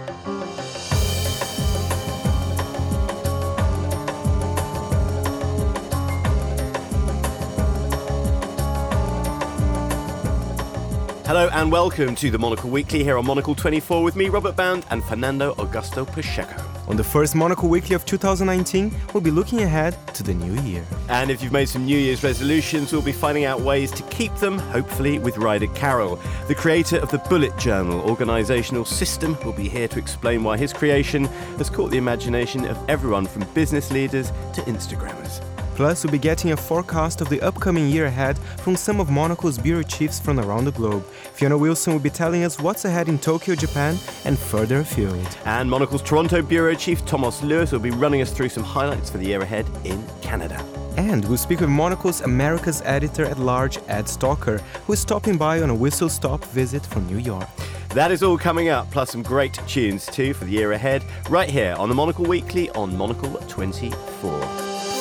Hello and welcome to the Monocle Weekly here on Monocle 24 with me, Robert Bound, and Fernando Augusto Pacheco. On the first Monocle Weekly of 2019, we'll be looking ahead to the new year. And if you've made some New Year's resolutions, we'll be finding out ways to keep them, hopefully, with Ryder Carroll. The creator of the Bullet Journal organisational system will be here to explain why his creation has caught the imagination of everyone from business leaders to Instagrammers. Plus, we'll be getting a forecast of the upcoming year ahead from some of Monocle's bureau chiefs from around the globe. Fiona Wilson will be telling us what's ahead in Tokyo, Japan, and further afield. And Monocle's Toronto bureau chief Thomas Lewis will be running us through some highlights for the year ahead in Canada. And we'll speak with Monocle's America's editor-at-large, Ed Stalker, who is stopping by on a whistle-stop visit from New York. That is all coming up, plus some great tunes too for the year ahead, right here on the Monocle Weekly on Monocle 24.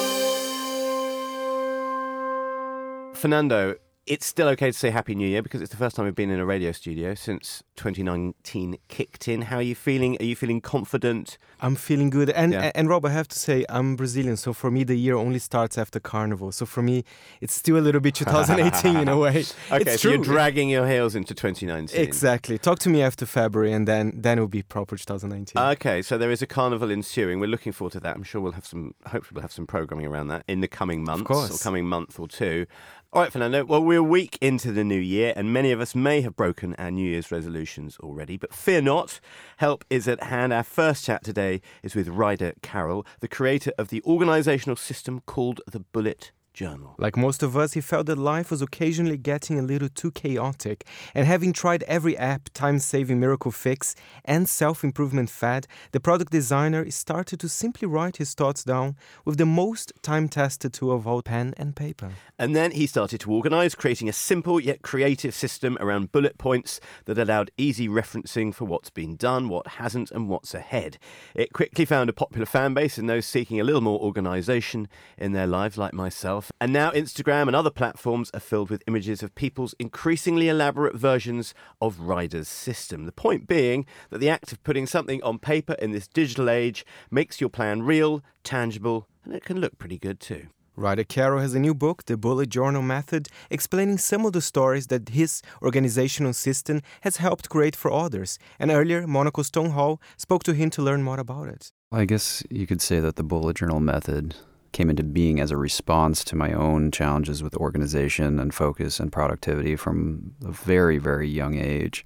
Fernando, it's still okay to say Happy New Year because it's the first time we've been in a radio studio since 2019 kicked in. How are you feeling? Are you feeling confident? I'm feeling good. And Rob, I have to say, I'm Brazilian, so for me the year only starts after Carnival. So for me, it's still a little bit 2018 in a way. Okay, it's so true. You're dragging your heels into 2019. Exactly. Talk to me after February and then it'll be proper 2019. Okay, so there is a carnival ensuing. We're looking forward to that. I'm sure hopefully we'll have some programming around that in the coming months. Of course. Or coming month or two. All right, Fernando. Well, we're a week into the new year, and many of us may have broken our New Year's resolutions already, but fear not. Help is at hand. Our first chat today is with Ryder Carroll, the creator of the organisational system called the Bullet Journal. Like most of us, he felt that life was occasionally getting a little too chaotic, and having tried every app, time-saving miracle fix, and self-improvement fad, the product designer started to simply write his thoughts down with the most time-tested tool of all, pen and paper. And then he started to organise, creating a simple yet creative system around bullet points that allowed easy referencing for what's been done, what hasn't, and what's ahead. It quickly found a popular fan base in those seeking a little more organisation in their lives, like myself. And now Instagram and other platforms are filled with images of people's increasingly elaborate versions of Ryder's system. The point being that the act of putting something on paper in this digital age makes your plan real, tangible, and it can look pretty good too. Ryder Carroll has a new book, The Bullet Journal Method, explaining some of the stories that his organizational system has helped create for others. And earlier, Monocle's Tom Hall spoke to him to learn more about it. I guess you could say that the Bullet Journal Method came into being as a response to my own challenges with organization and focus and productivity from a very, very young age.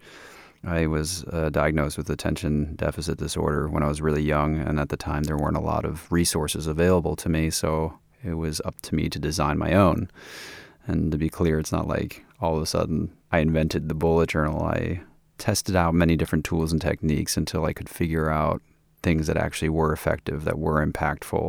I was diagnosed with attention deficit disorder when I was really young, and at the time there weren't a lot of resources available to me, so it was up to me to design my own. And to be clear, it's not like all of a sudden I invented the bullet journal. I tested out many different tools and techniques until I could figure out things that actually were effective, that were impactful.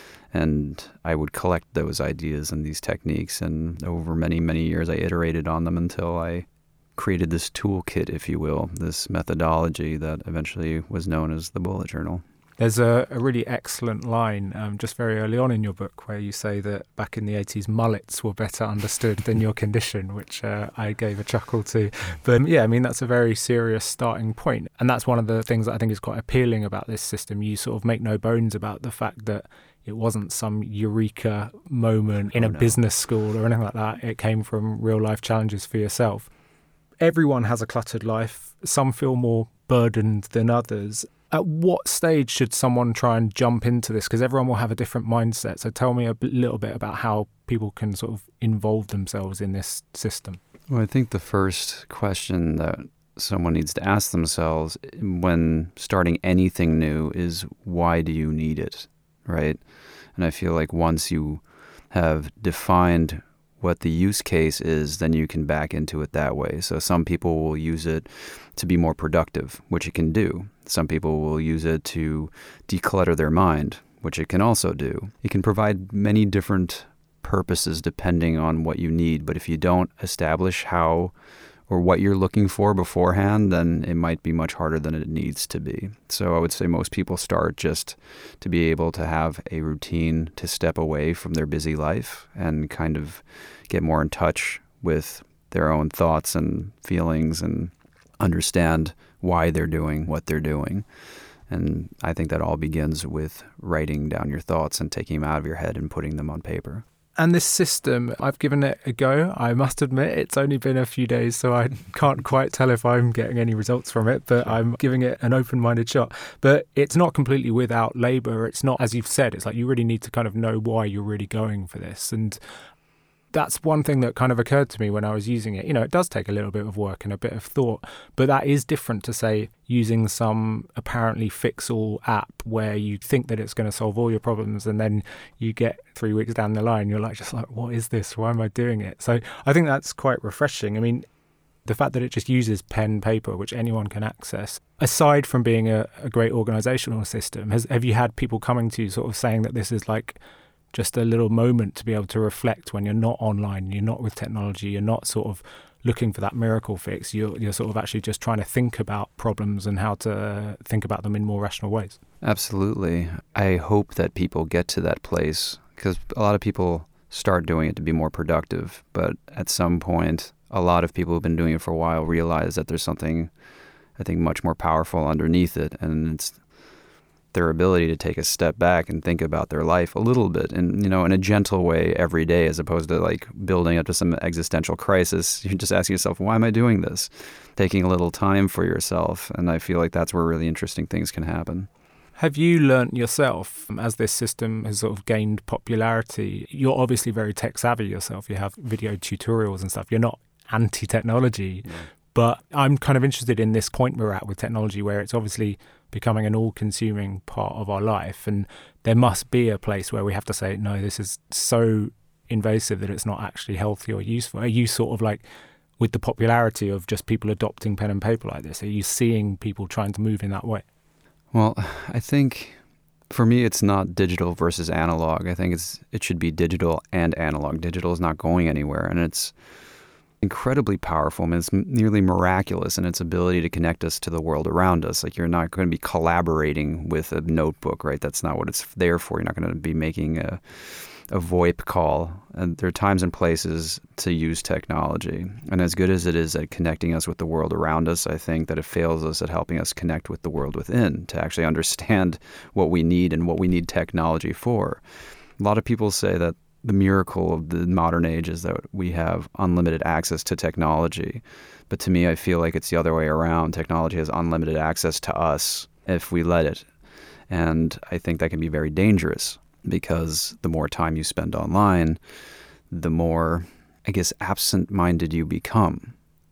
And I would collect those ideas and these techniques, and over many, many years I iterated on them until I created this toolkit, if you will, this methodology that eventually was known as the Bullet Journal. There's a really excellent line just very early on in your book where you say that back in the 80s, mullets were better understood than your condition, which I gave a chuckle to. But yeah, I mean, that's a very serious starting point. And that's one of the things that I think is quite appealing about this system. You sort of make no bones about the fact that it wasn't some eureka moment in a business school or anything like that. It came from real life challenges for yourself. Everyone has a cluttered life. Some feel more burdened than others. At what stage should someone try and jump into this? Because everyone will have a different mindset. So tell me a little bit about how people can sort of involve themselves in this system. Well, I think the first question that someone needs to ask themselves when starting anything new is, why do you need it, right? And I feel like once you have defined what the use case is, then you can back into it that way. So some people will use it to be more productive, which it can do. Some people will use it to declutter their mind, which it can also do. It can provide many different purposes depending on what you need. But if you don't establish how or what you're looking for beforehand, then it might be much harder than it needs to be. So I would say most people start just to be able to have a routine to step away from their busy life and kind of get more in touch with their own thoughts and feelings and understand why they're doing what they're doing. And I think that all begins with writing down your thoughts and taking them out of your head and putting them on paper. And this system, I've given it a go. I must admit, it's only been a few days, so I can't quite tell if I'm getting any results from it, but I'm giving it an open-minded shot. But it's not completely without labour. It's not, as you've said, it's like you really need to kind of know why you're really going for this. And that's one thing that kind of occurred to me when I was using it. You know, it does take a little bit of work and a bit of thought, but that is different to, say, using some apparently fix-all app where you think that it's going to solve all your problems, and then you get 3 weeks down the line, you're like, just like, what is this? Why am I doing it? So I think that's quite refreshing. I mean, the fact that it just uses pen, paper, which anyone can access, aside from being a great organisational system, have you had people coming to you sort of saying that this is like just a little moment to be able to reflect when you're not online, you're not with technology, you're not sort of looking for that miracle fix, you're sort of actually just trying to think about problems and how to think about them in more rational ways? Absolutely. I hope that people get to that place, because a lot of people start doing it to be more productive, but at some point, a lot of people who've been doing it for a while realize that there's something, I think, much more powerful underneath it, and it's their ability to take a step back and think about their life a little bit, and, you know, in a gentle way every day, as opposed to like building up to some existential crisis. You're just asking yourself, why am I doing this? Taking a little time for yourself. And I feel like that's where really interesting things can happen. Have you learnt yourself, as this system has sort of gained popularity? You're obviously very tech savvy yourself. You have video tutorials and stuff. You're not anti-technology. Yeah. But I'm kind of interested in this point we're at with technology, where it's obviously becoming an all-consuming part of our life. And there must be a place where we have to say, no, this is so invasive that it's not actually healthy or useful. Are you sort of like, with the popularity of just people adopting pen and paper like this, are you seeing people trying to move in that way? Well, I think for me, it's not digital versus analog. I think it should be digital and analog. Digital is not going anywhere, and it's incredibly powerful. I mean, it's nearly miraculous in its ability to connect us to the world around us. Like, you're not going to be collaborating with a notebook, right? That's not what it's there for. You're not going to be making a VoIP call. And there are times and places to use technology. And as good as it is at connecting us with the world around us, I think that it fails us at helping us connect with the world within, to actually understand what we need and what we need technology for. A lot of people say that the miracle of the modern age is that we have unlimited access to technology. But to me, I feel like it's the other way around. Technology has unlimited access to us if we let it. And I think that can be very dangerous, because the more time you spend online, the more, I guess, absent-minded you become.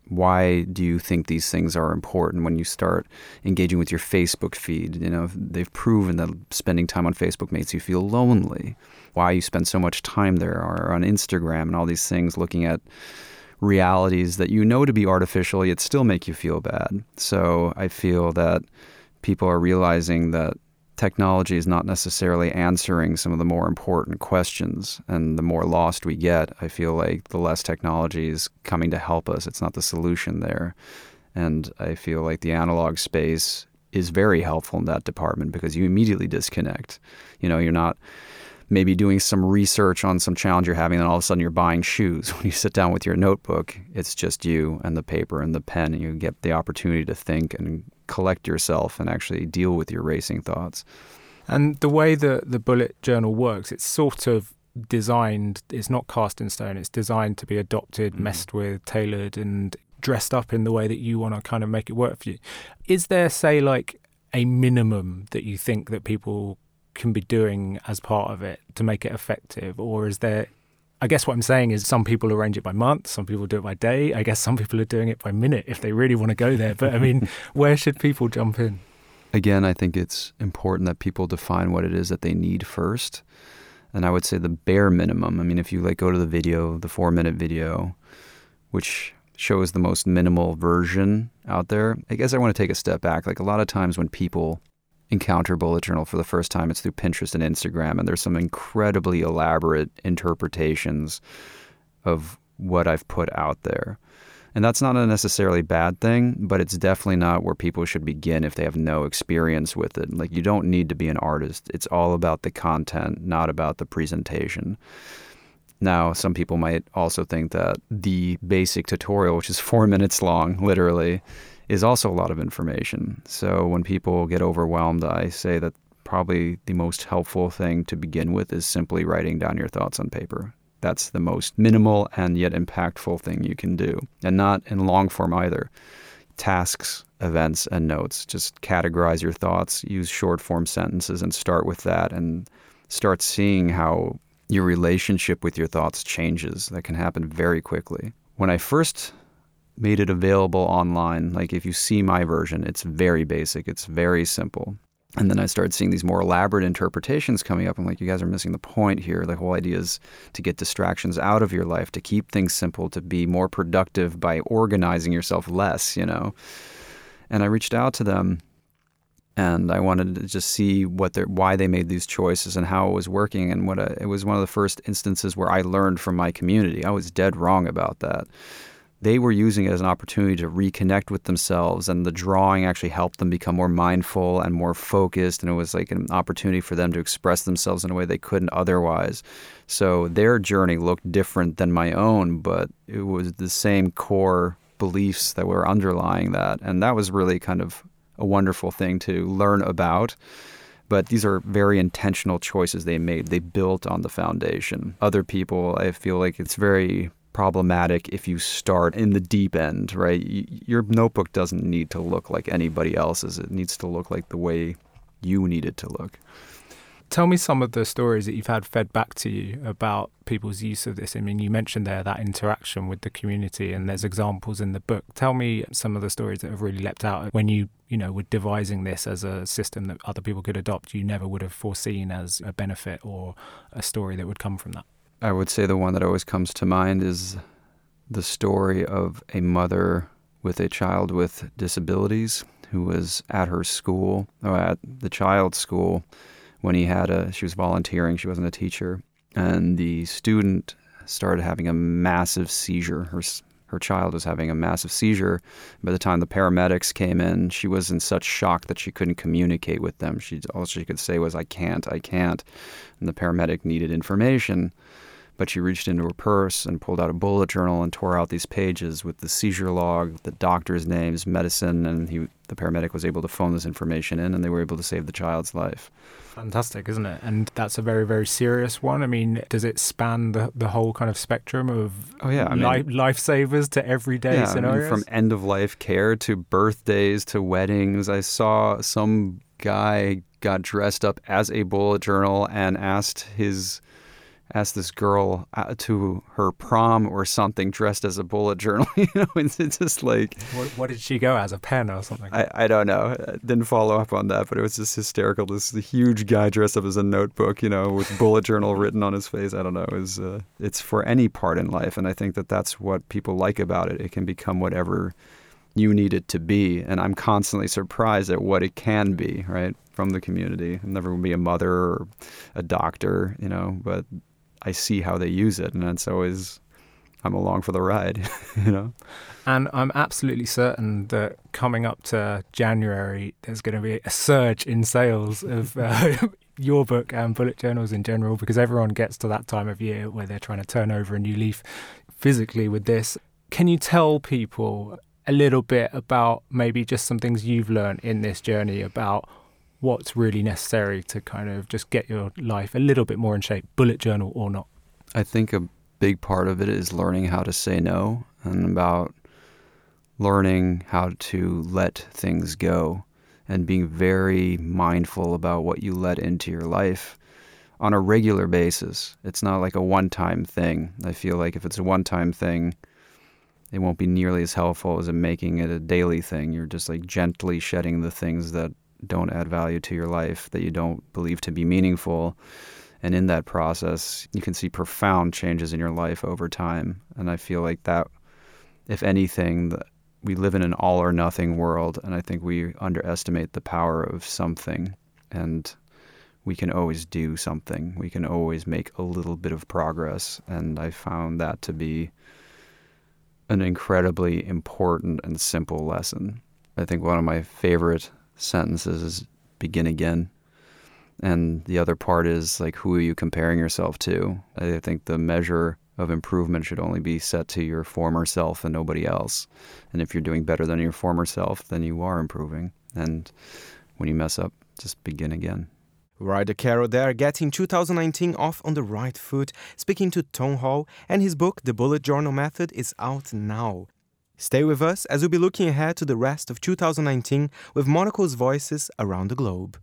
Why do you think these things are important when you start engaging with your Facebook feed? You know, they've proven that spending time on Facebook makes you feel lonely. Why you spend so much time there, or on Instagram and all these things, looking at realities that you know to be artificial, yet still make you feel bad. So I feel that people are realizing that technology is not necessarily answering some of the more important questions, and the more lost we get, I feel like the less technology is coming to help us. It's not the solution there. And I feel like the analog space is very helpful in that department, because you immediately disconnect. You know, you're not maybe doing some research on some challenge you're having, and all of a sudden you're buying shoes. When you sit down with your notebook, it's just you and the paper and the pen, and you get the opportunity to think and collect yourself and actually deal with your racing thoughts. And the way that the bullet journal works, it's sort of designed, it's not cast in stone, it's designed to be adopted, messed with, tailored, and dressed up in the way that you want to kind of make it work for you. Is there, say, like a minimum that you think that people can be doing as part of it to make it effective? Or is there, I guess what I'm saying is, some people arrange it by month, some people do it by day, I guess some people are doing it by minute if they really want to go there. But I mean, where should people jump in? Again, I think it's important that people define what it is that they need first. And I would say the bare minimum, I mean, if you go to the video, the 4-minute video, which shows the most minimal version out there, I guess I want to take a step back. Like, a lot of times when people encounter bullet journal for the first time, it's through Pinterest and Instagram, and there's some incredibly elaborate interpretations of what I've put out there. And that's not a necessarily bad thing, but it's definitely not where people should begin if they have no experience with it. Like, you don't need to be an artist. It's all about the content, not about the presentation. Now, some people might also think that the basic tutorial, which is 4 minutes long, literally, is also a lot of information. So when people get overwhelmed, I say that probably the most helpful thing to begin with is simply writing down your thoughts on paper. That's the most minimal and yet impactful thing you can do, and not in long form either. Tasks, events, and notes. Just categorize your thoughts, use short form sentences, and start with that, and start seeing how your relationship with your thoughts changes. That can happen very quickly. When I first made it available online, like if you see my version, it's very basic, it's very simple. And then I started seeing these more elaborate interpretations coming up. I'm like, you guys are missing the point here. The whole idea is to get distractions out of your life, to keep things simple, to be more productive by organizing yourself less, you know. And I reached out to them, and I wanted to just see why they made these choices and how it was working. And it was one of the first instances where I learned from my community. I was dead wrong about that. They were using it as an opportunity to reconnect with themselves, and the drawing actually helped them become more mindful and more focused, and it was like an opportunity for them to express themselves in a way they couldn't otherwise. So their journey looked different than my own, but it was the same core beliefs that were underlying that, and that was really kind of a wonderful thing to learn about. But these are very intentional choices they made. They built on the foundation. Other people, I feel like it's very problematic if you start in the deep end, right? Your notebook doesn't need to look like anybody else's. It needs to look like the way you need it to look. Tell me some of the stories that you've had fed back to you about people's use of this. I mean, you mentioned there that interaction with the community, and there's examples in the book. Tell me some of the stories that have really leapt out when you were devising this as a system that other people could adopt. You never would have foreseen as a benefit or a story that would come from that. I would say the one that always comes to mind is the story of a mother with a child with disabilities who was at her school, or at the child's school, when she was volunteering. She wasn't a teacher. And the student started having a massive seizure. Her child was having a massive seizure. By the time the paramedics came in, she was in such shock that she couldn't communicate with them. All she could say was, I can't. And the paramedic needed information. But she reached into her purse and pulled out a bullet journal and tore out these pages with the seizure log, the doctor's names, medicine, and the paramedic was able to phone this information in, and they were able to save the child's life. Fantastic, isn't it? And that's a very, very serious one. I mean, does it span the whole kind of spectrum of lifesavers to everyday scenarios? From end-of-life care to birthdays to weddings. I saw some guy got dressed up as a bullet journal and asked this girl to her prom or something dressed as a bullet journal. It's just like... What did she go as, a pen or something? I don't know. I didn't follow up on that, but it was just hysterical. This huge guy dressed up as a notebook, with bullet journal written on his face. I don't know. It's for any part in life, and I think that that's what people like about it. It can become whatever you need it to be, and I'm constantly surprised at what it can be, right, from the community. I'm never going to be a mother or a doctor, but I see how they use it, and it's always, I'm along for the ride, And I'm absolutely certain that coming up to January, there's going to be a surge in sales of your book and bullet journals in general, because everyone gets to that time of year where they're trying to turn over a new leaf physically with this. Can you tell people a little bit about maybe just some things you've learned in this journey about what's really necessary to kind of just get your life a little bit more in shape, bullet journal or not? I think a big part of it is learning how to say no, and about learning how to let things go and being very mindful about what you let into your life on a regular basis. It's not like a one-time thing. I feel like if it's a one-time thing, it won't be nearly as helpful as making it a daily thing. You're just like gently shedding the things that don't add value to your life, that you don't believe to be meaningful. And in that process, you can see profound changes in your life over time. And I feel like that, if anything, we live in an all or nothing world, and I think we underestimate the power of something. And we can always do something. We can always make a little bit of progress. And I found that to be an incredibly important and simple lesson. I think one of my favorite sentences is begin again. And the other part is like, who are you comparing yourself to? I think the measure of improvement should only be set to your former self and nobody else. And if you're doing better than your former self, then you are improving. And when you mess up, just begin again. Ryder Carroll there, getting 2019 off on the right foot, speaking to Tom Hall, and his book, The Bullet Journal Method, is out now. Stay with us as we'll be looking ahead to the rest of 2019 with Monocle's voices around the globe.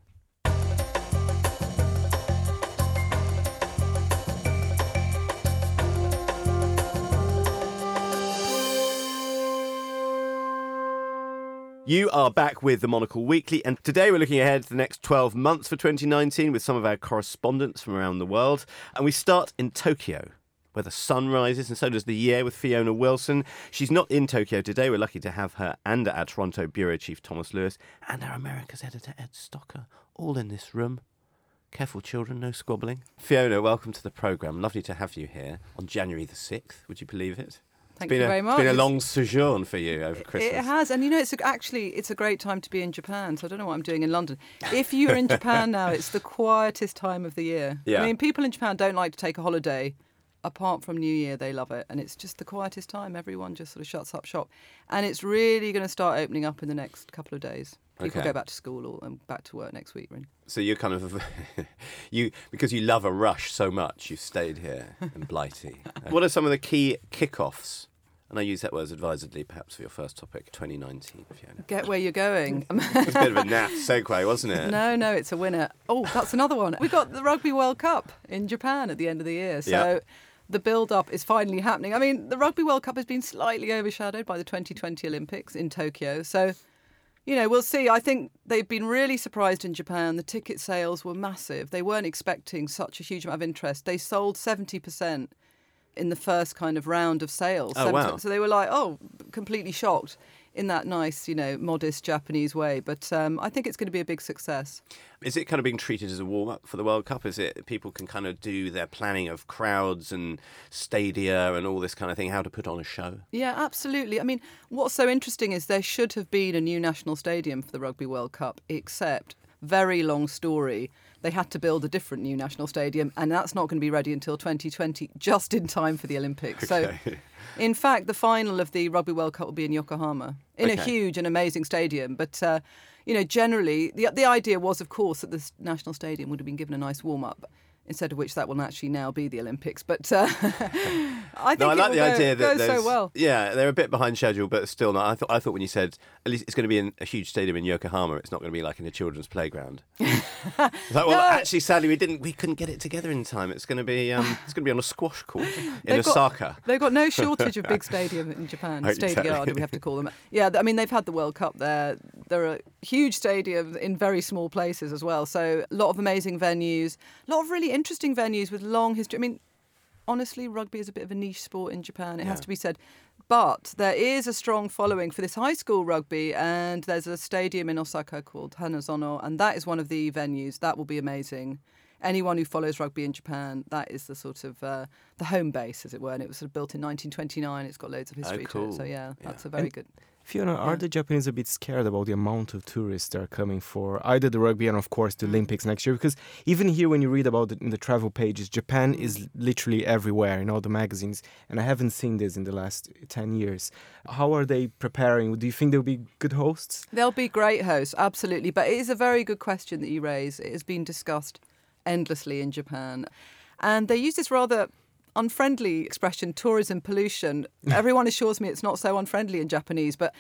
You are back with the Monocle Weekly, and today we're looking ahead to the next 12 months for 2019 with some of our correspondents from around the world. And we start in Tokyo, where the sun rises, and so does the year, with Fiona Wilson. She's not in Tokyo today. We're lucky to have her and our Toronto bureau chief, Thomas Lewis, and our Americas editor, Ed Stocker, all in this room. Careful, children, no squabbling. Fiona, welcome to the programme. Lovely to have you here on January the 6th. Would you believe it? Thank you very much. It's been a long sojourn for you over Christmas. It has, and it's a great time to be in Japan, so I don't know what I'm doing in London. If you're in Japan now, it's the quietest time of the year. Yeah. I mean, people in Japan don't like to take a holiday. Apart from New Year, they love it, and it's just the quietest time. Everyone just sort of shuts up shop, and it's really going to start opening up in the next couple of days. People go back to school and back to work next week, really. So you're kind of, because you love a rush so much, you've stayed here in Blighty. What are some of the key kick-offs? And I use that word advisedly, perhaps, for your first topic, 2019, Fiona. Get where you're going. It's a bit of a naff segue, wasn't it? No, it's a winner. Oh, that's another one. We got the Rugby World Cup in Japan at the end of the year. So the build-up is finally happening. I mean, the Rugby World Cup has been slightly overshadowed by the 2020 Olympics in Tokyo. So, we'll see. I think they've been really surprised in Japan. The ticket sales were massive. They weren't expecting such a huge amount of interest. They sold 70% in the first kind of round of sales. Oh, wow. So they were like, completely shocked in that nice, modest Japanese way. But I think it's going to be a big success. Is it kind of being treated as a warm-up for the World Cup? Is it people can kind of do their planning of crowds and stadia and all this kind of thing, how to put on a show? Yeah, absolutely. I mean, what's so interesting is there should have been a new national stadium for the Rugby World Cup, except, very long story, they had to build a different new national stadium, and that's not going to be ready until 2020, just in time for the Olympics. Okay. So, in fact, the final of the Rugby World Cup will be in Yokohama, in a huge and amazing stadium. But, generally, the idea was, of course, that the national stadium would have been given a nice warm-up, instead of which that will actually now be the Olympics. But I think I like the idea that goes so well. Yeah, they're a bit behind schedule, but still not. I thought when you said at least it's going to be in a huge stadium in Yokohama, it's not going to be like in a children's playground. It's like, actually, sadly, we couldn't get it together in time. It's going to be on a squash court in Osaka. They've got no shortage of big stadium in Japan. Stadia, we have to call them. Yeah, I mean, they've had the World Cup there. There are huge stadiums in very small places as well. So a lot of amazing venues, a lot of really interesting venues with long history. I mean, honestly, rugby is a bit of a niche sport in Japan, it has to be said. But there is a strong following for this high school rugby, and there's a stadium in Osaka called Hanazono, and that is one of the venues. That will be amazing. Anyone who follows rugby in Japan, that is the sort of the home base, as it were, and it was sort of built in 1929. It's got loads of history to it. So, that's a very good... Fiona, are the Japanese a bit scared about the amount of tourists that are coming for either the rugby and, of course, the Olympics next year? Because even here, when you read about it in the travel pages, Japan is literally everywhere in all the magazines, and I haven't seen this in the last 10 years. How are they preparing? Do you think they'll be good hosts? They'll be great hosts, absolutely. But it is a very good question that you raise. It has been discussed endlessly in Japan. And they use this rather unfriendly expression, tourism pollution. Everyone assures me it's not so unfriendly in Japanese, but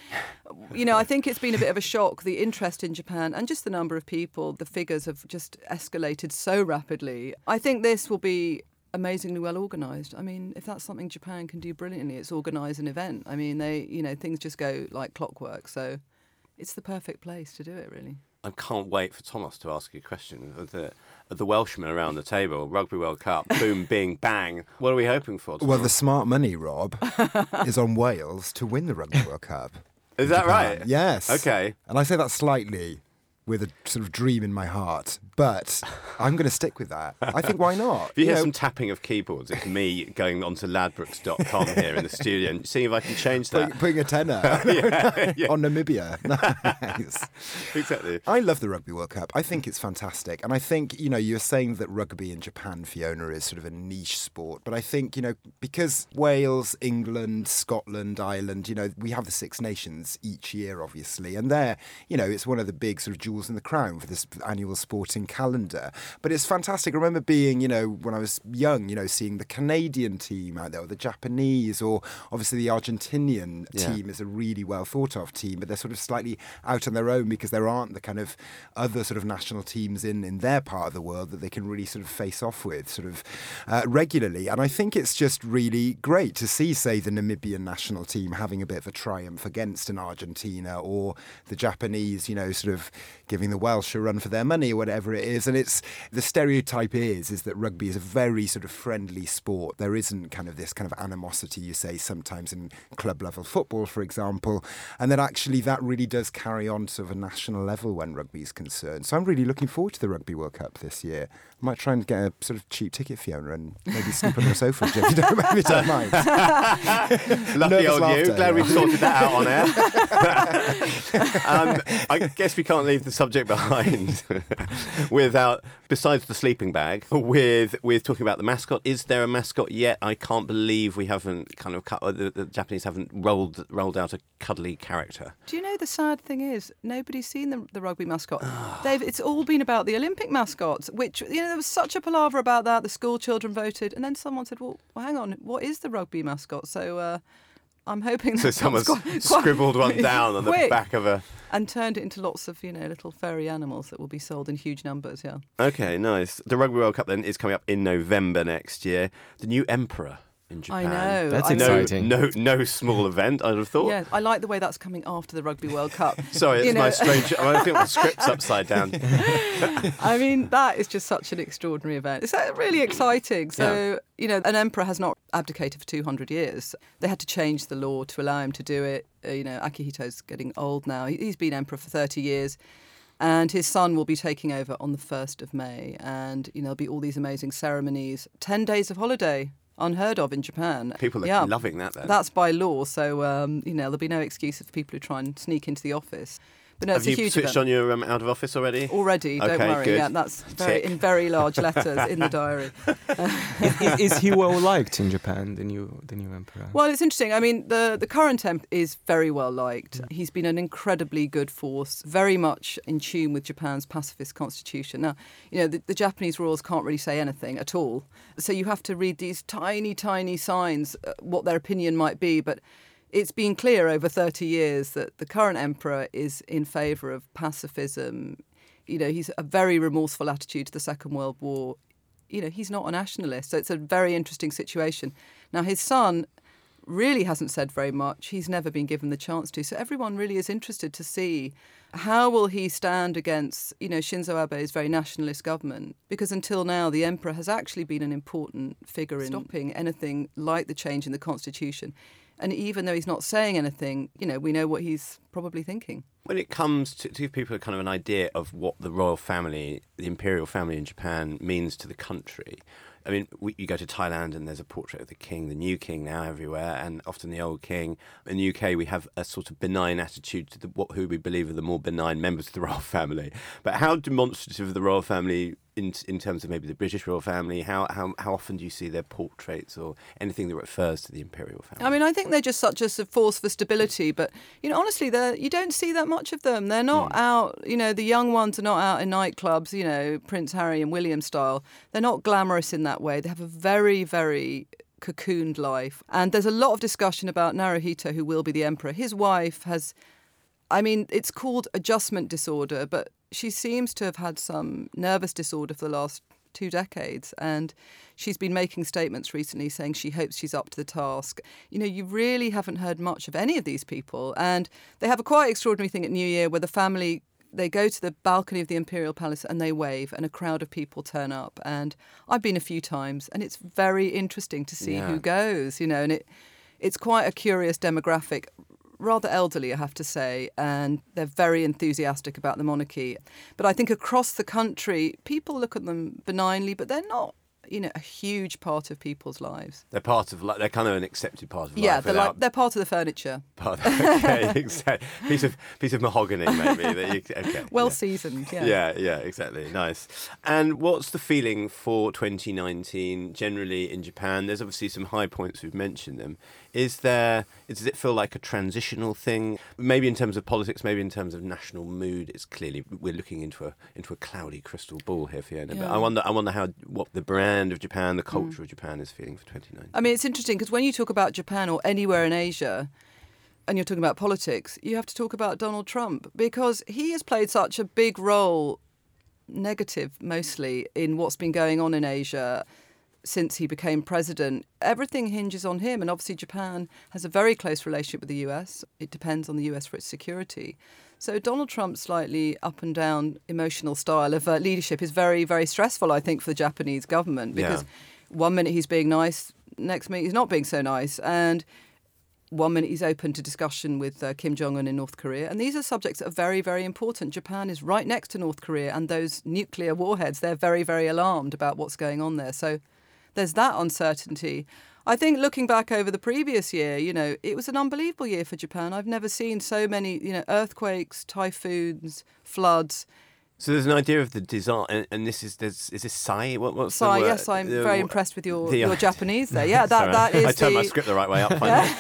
I think it's been a bit of a shock, the interest in Japan and just the number of people. The figures have just escalated so rapidly. I think this will be amazingly well organised. I mean, if that's something Japan can do brilliantly, it's organise an event. I mean, things just go like clockwork. So it's the perfect place to do it, really. I can't wait for Thomas to ask you a question of the Welshmen around the table. Rugby World Cup, boom, bing, bang. What are we hoping for, Thomas? Well, the smart money, Rob, is on Wales to win the Rugby World Cup. Is that right? Yes. Okay. And I say that slightly with a sort of dream in my heart, but I'm going to stick with that. I think, why not? If you hear some tapping of keyboards, it's me going onto ladbrokes.com here in the studio and seeing if I can change that. Putting a tenner on Namibia. Nice. Exactly. I love the Rugby World Cup. I think it's fantastic. And I think, you're saying that rugby in Japan, Fiona, is sort of a niche sport. But I think, because Wales, England, Scotland, Ireland, we have the Six Nations each year, obviously. And there, it's one of the big sort of jewels in the crown for this annual sporting calendar. But it's fantastic. I remember being, when I was young, seeing the Canadian team out there, or the Japanese, or obviously the Argentinian team is a really well thought of team, but they're sort of slightly out on their own because there aren't the kind of other sort of national teams in their part of the world that they can really sort of face off with sort of regularly. And I think it's just really great to see, say, the Namibian national team having a bit of a triumph against an Argentina, or the Japanese, sort of giving the Welsh a run for their money or whatever it is. And it's the stereotype is that rugby is a very sort of friendly sport. There isn't kind of this kind of animosity you say sometimes in club level football, for example, and that actually that really does carry on to sort of a national level when rugby is concerned. So I'm really looking forward to the Rugby World Cup this year. I might try and get a sort of cheap ticket, Fiona, and maybe sleep on the sofa if you don't mind. Lucky old you. Glad we've sorted that out on air. I guess we can't leave the subject behind without, besides the sleeping bag, with talking about the mascot. Is there a mascot yet? I can't believe we haven't kind of the Japanese haven't rolled out a cuddly character. Do you know the sad thing is nobody's seen the rugby mascot. It's all been about the Olympic mascots, which there was such a palaver about that. The school children voted, and then someone said, "Well, hang on, what is the rugby mascot?" So I'm hoping that someone's scribbled one down on the back of a and turned it into lots of little furry animals that will be sold in huge numbers. Yeah. Okay, nice. The Rugby World Cup then is coming up in November next year. The new emperor in Japan. I know. That's exciting. No small event, I'd have thought. Yeah, I like the way that's coming after the Rugby World Cup. Sorry, it's my strange... I think the script's upside down. I mean, that is just such an extraordinary event. It's really exciting. So, an emperor has not abdicated for 200 years. They had to change the law to allow him to do it. Akihito's getting old now. He's been emperor for 30 years. And his son will be taking over on the 1st of May. And, there'll be all these amazing ceremonies. 10 days of holiday. Unheard of in Japan. People are loving that then. That's by law, so there'll be no excuses for people who try and sneak into the office. But no, Have you switched on your out of office already? Already, don't worry. Good. Yeah, that's in very large letters in the diary. Is he well liked in Japan, the new emperor? Well, it's interesting. I mean, the current emperor is very well liked. He's been an incredibly good force, very much in tune with Japan's pacifist constitution. Now, the Japanese royals can't really say anything at all, so you have to read these tiny, tiny signs, what their opinion might be, but it's been clear over 30 years that the current emperor is in favour of pacifism. He's a very remorseful attitude to the Second World War. He's not a nationalist, so it's a very interesting situation. Now, his son really hasn't said very much. He's never been given the chance to. So everyone really is interested to see how will he stand against, Shinzo Abe's very nationalist government. Because until now, the emperor has actually been an important figure in stopping anything like the change in the constitution. And even though he's not saying anything, we know what he's probably thinking. When it comes to give people kind of an idea of what the royal family, the imperial family in Japan means to the country, I mean, you go to Thailand and there's a portrait of the king, the new king now everywhere, and often the old king. In the UK, we have a sort of benign attitude to who we believe are the more benign members of the royal family. But how demonstrative of the royal family in terms of maybe the British royal family? How often do you see their portraits or anything that refers to the imperial family? I mean, I think they're just such a force for stability. But, honestly, you don't see that much of them. They're not out, the young ones are not out in nightclubs, Prince Harry and William style. They're not glamorous in that way. They have a very, very cocooned life. And there's a lot of discussion about Naruhito, who will be the emperor. His wife has... it's called adjustment disorder, but she seems to have had some nervous disorder for the last 2 decades. And she's been making statements recently saying she hopes she's up to the task. You really haven't heard much of any of these people. And they have a quite extraordinary thing at New Year where the family, they go to the balcony of the Imperial Palace and they wave and a crowd of people turn up. And I've been a few times and it's very interesting to see who goes, and it's quite a curious demographic. rather elderly, I have to say, and they're very enthusiastic about the monarchy. But I think across the country, people look at them benignly, but they're not, a huge part of people's lives. They're part of, they're kind of an accepted part of life. Yeah, they're part of the furniture. Okay, exactly. Piece of mahogany, maybe. Seasoned, yeah. Yeah, exactly. Nice. And what's the feeling for 2019 generally in Japan? There's obviously some high points, we've mentioned them. Does it feel like a transitional thing? Maybe in terms of politics, maybe in terms of national mood. It's clearly we're looking into a cloudy crystal ball here, Fiona. Yeah. But I wonder what the brand of Japan, the culture of Japan is feeling for 2019. I mean, it's interesting because when you talk about Japan or anywhere in Asia, and you're talking about politics, you have to talk about Donald Trump because he has played such a big role, negative mostly, in what's been going on in Asia since he became president. Everything hinges on him, and obviously Japan has a very close relationship with the US. It depends on the US for its security. So Donald Trump's slightly up and down emotional style of leadership is very, very stressful, I think, for the Japanese government because one minute he's being nice, next minute he's not being so nice, and one minute he's open to discussion with Kim Jong-un in North Korea. And these are subjects that are very, very important. Japan is right next to North Korea, and those nuclear warheads, they're very, very alarmed about what's going on there. So there's that uncertainty. I think looking back over the previous year, it was an unbelievable year for Japan. I've never seen so many, earthquakes, typhoons, floods. So there's an idea of the design, and is this Sai? What's Sai, the word? yes, I'm very impressed with your Japanese there. Yeah, that is. I turned my script the right way up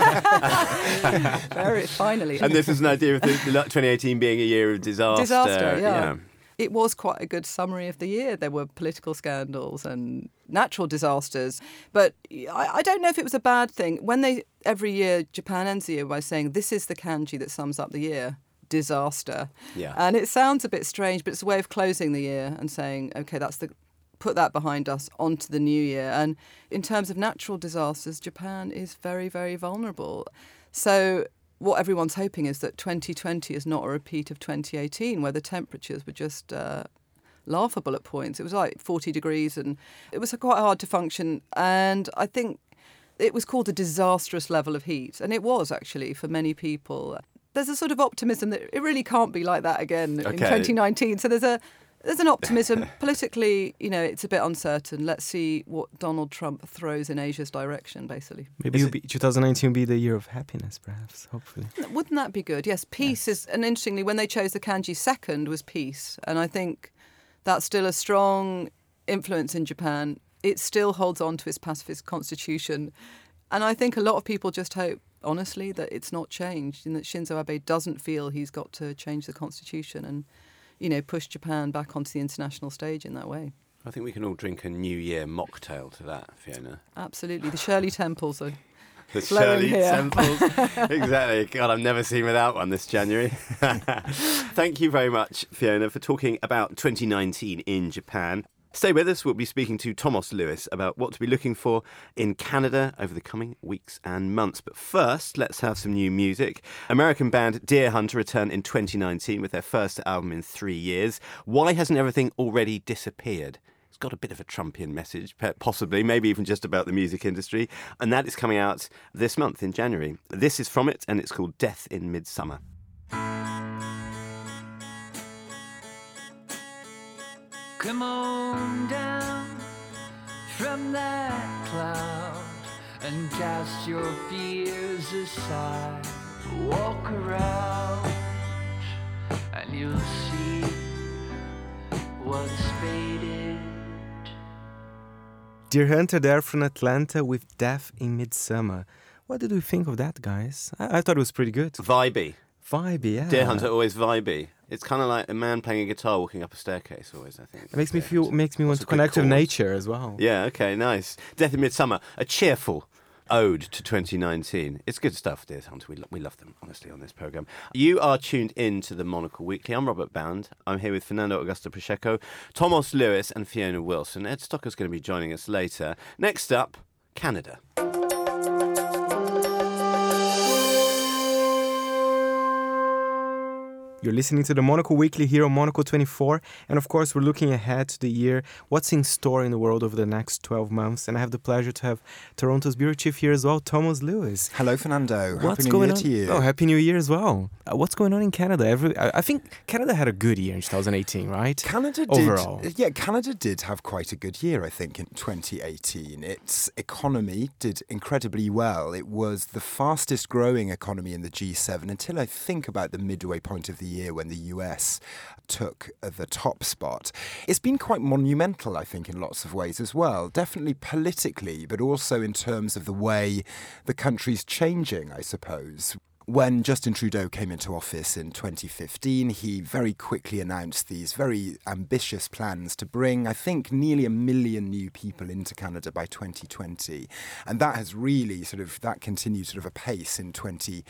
finally. Finally. And this is an idea of the 2018 being a year of disaster. Yeah. It was quite a good summary of the year. There were political scandals and natural disasters. But I don't know if it was a bad thing. Every year, Japan ends the year by saying, this is the kanji that sums up the year. Disaster. Yeah. And it sounds a bit strange, but it's a way of closing the year and saying, OK, put that behind us, onto the new year. And in terms of natural disasters, Japan is very, very vulnerable. So what everyone's hoping is that 2020 is not a repeat of 2018, where the temperatures were just laughable at points. It was like 40 degrees and it was quite hard to function. And I think it was called a disastrous level of heat. And it was actually for many people. There's a sort of optimism that it really can't be like that again in 2019. So there's an optimism. Politically, it's a bit uncertain. Let's see what Donald Trump throws in Asia's direction, basically. Maybe 2019 will be the year of happiness, perhaps, hopefully. Wouldn't that be good? Yes, peace is, and interestingly, when they chose the kanji second was peace. And I think that's still a strong influence in Japan. It still holds on to its pacifist constitution. And I think a lot of people just hope, honestly, that it's not changed and that Shinzo Abe doesn't feel he's got to change the constitution and, push Japan back onto the international stage in that way. I think we can all drink a New Year mocktail to that, Fiona. Absolutely. The Shirley Temples are the Shirley Temples. Exactly. God, I've never seen without one this January. Thank you very much, Fiona, for talking about 2019 in Japan. Stay with us. We'll be speaking to Thomas Lewis about what to be looking for in Canada over the coming weeks and months. But first, let's have some new music. American band Deer Hunter return in 2019 with their first album in 3 years. Why hasn't everything already disappeared? It's got a bit of a Trumpian message, possibly, maybe even just about the music industry. And that is coming out this month in January. This is from it, and it's called Death in Midsummer. Come on down from that cloud and cast your fears aside. Walk around and you'll see what's faded. Deer Hunter there from Atlanta with Death in Midsummer. What did you think of that, guys? I thought it was pretty good. Vibey, yeah. Deer Hunter, always vibey. It's kind of like a man playing a guitar walking up a staircase always, I think. It makes me want to connect with nature as well. Yeah, okay, nice. Death in Midsummer, a cheerful ode to 2019. It's good stuff, Deer Hunter. We love them, honestly, on this programme. You are tuned in to the Monocle Weekly. I'm Robert Bound. I'm here with Fernando Augusto Pacheco, Thomas Lewis and Fiona Wilson. Ed Stocker's going to be joining us later. Next up, Canada. You're listening to the Monocle Weekly here on Monocle 24. And of course, we're looking ahead to the year, what's in store in the world over the next 12 months. And I have the pleasure to have Toronto's bureau chief here as well, Thomas Lewis. Hello, Fernando. What's Happy New going Year on? to you. Oh, Happy New Year as well. What's going on in Canada? I think Canada had a good year in 2018, right? Canada did. Overall. Yeah, Canada did have quite a good year, I think, in 2018. Its economy did incredibly well. It was the fastest growing economy in the G7 until I think about the midway point of the year when the US took the top spot. It's been quite monumental, I think, in lots of ways as well. Definitely politically, but also in terms of the way the country's changing, I suppose. When Justin Trudeau came into office in 2015, he very quickly announced these very ambitious plans to bring, I think, nearly 1 million new people into Canada by 2020. And that has really that continued apace in